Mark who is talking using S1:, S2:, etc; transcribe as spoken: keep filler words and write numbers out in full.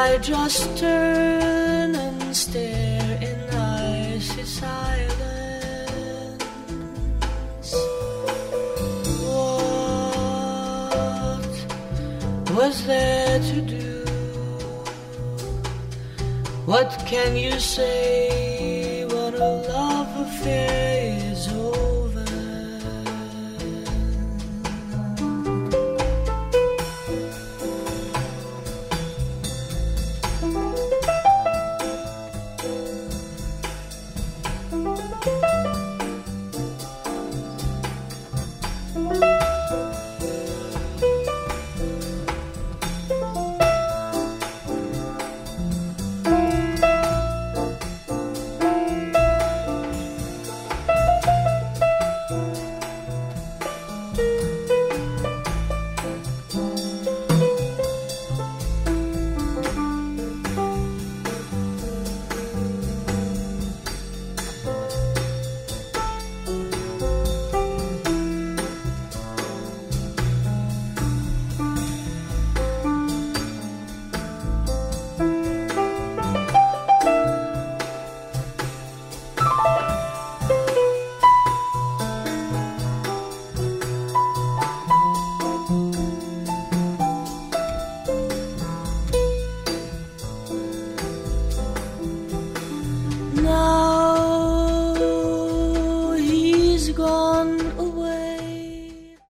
S1: I just turn and stare in icy silence. What was there to do? What can you say when a love affair